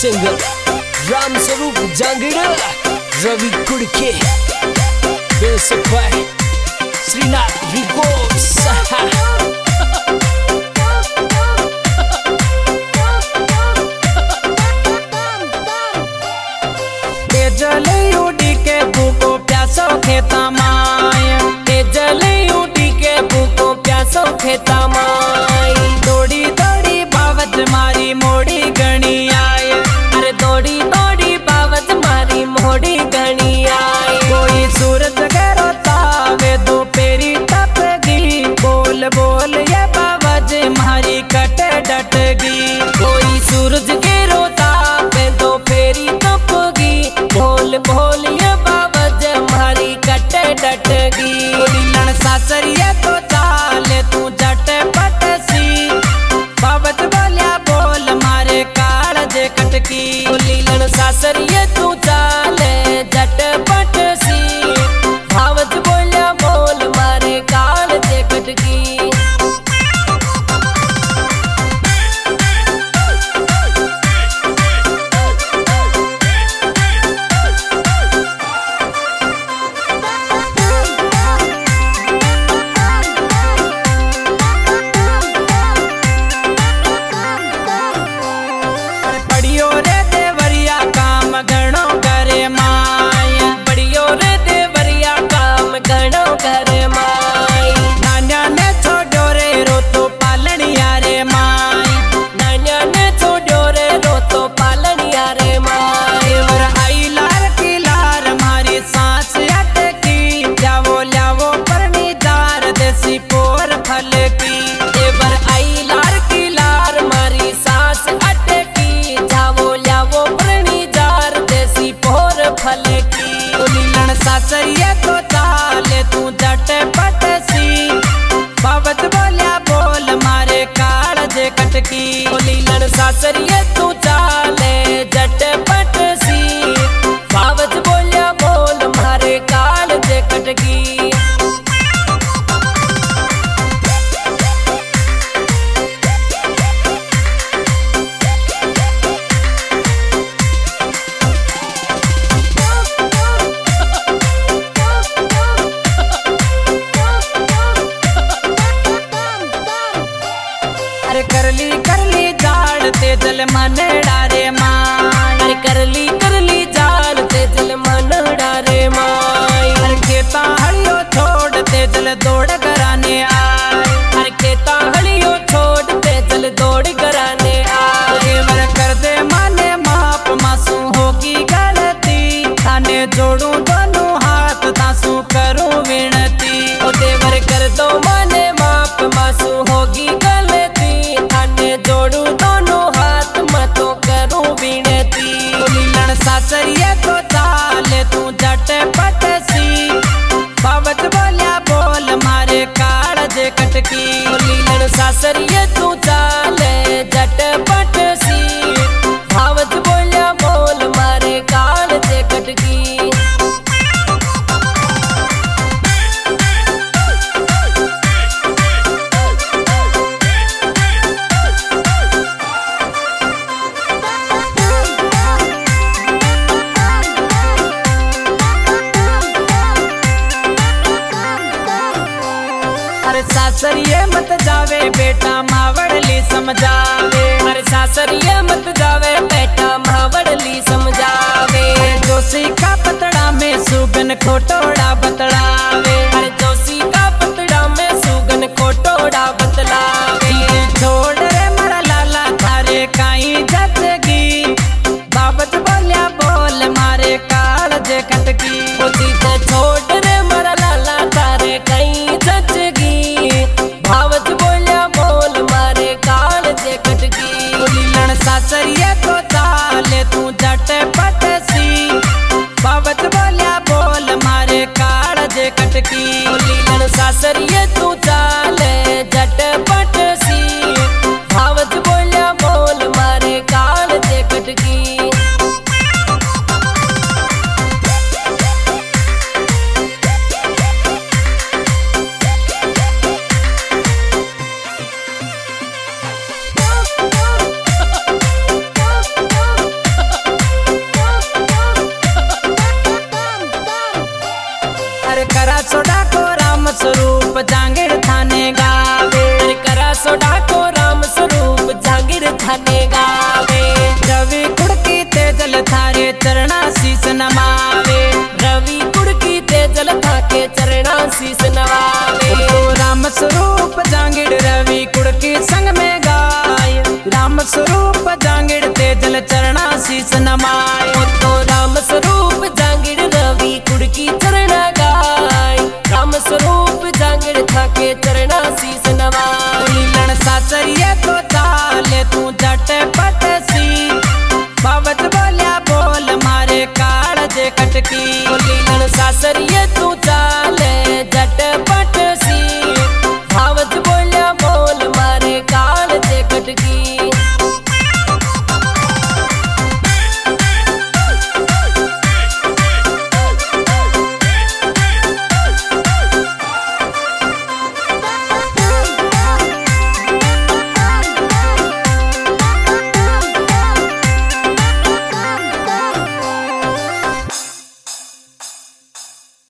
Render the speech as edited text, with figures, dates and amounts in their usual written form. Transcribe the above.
Singer Ram Swaroop जांगीड़ा Ravi कुड़के basic भाई Srinath records जले उड़ी के भूखो प्यासो खेता माय जले उड़ी के भूखो प्यासो खेता माय दौड़ी दौड़ी बावज मारी मोड़ी गणी आए अरे दौड़ी दौड़ी बावज मारी मोड़ी गणी आए कोई सूरज गरोता वे दो पेरी टपगी बोल बोल ये बावज मारी कट डटगी कोई सूरज गिरोता वे दो पेरी टपगी बोल बोल ये बावज मारी कट डटगी लीलन सासरिया तो चाले तू जट पटसी बावज बोलिया बोल मारे काल जे कटकी लीलन सासरिया तू चाले जट पटसी बावज बोलिया बोल मारे काल जे कटकी। सासरिया तो चाले तू जट पटसी बावज बोलिया बोल मारे काल जे कटकी लीलन सासरिया तू चाले जट पटसी बावज बोलिया बोल मारे काल जे कटकी। करली करली जाड़ ते जल मन डारे माय अरे करली करली जाड़ ते जल मन डारे माय अरे खेता हड़ियो छोड़ ते जल दौड़ कराने आए अरे खेता हड़ियो छोड़ ते जल दौड़ कराने आए वर कर दे माने माप मासू होगी गलती थाने जोड़ू दोनों हाथ दासू करूं विनती ओ देवर कर दो माने माप मासू होगी जोड़ू दोनों हाथ मतो करूं विनती लीलन सासरिया तो चाले तू जट पटसी बावज बोलिया बोल मारे काल जे कटकी लीलन सासरिया तू चाले जट पटसी बावज बोलिया बोल मारे काल जे कटकी। अरे सासरिये मत जावे बेटा मावड़ली समझावे अरे सासरिये मत जावे बेटा मावड़ली समझावे जोशी का पतड़ा में सुगन खोटोड़ा बतलावे अरे जोशी का पतड़ा में सुगन खोटोड़ा बतलावे छोड़ रे मरा लाला थारे काई जचगी बाबत बोलिया बोल मारे काल जे कटकी छोड़ रे मरा लाला थारे काई जचगी बावज बोलिया बोल मारे काल जे कटकी लीलन सासरिया तो चाले तू जट पटसी बावज बोलिया बोल मारे काल जे कटकी लीलन सासरिया तू चाले जट पटसी बावज बोलिया बोल मारे काल जे कटकी। कटकी बोली लन सासरिये तू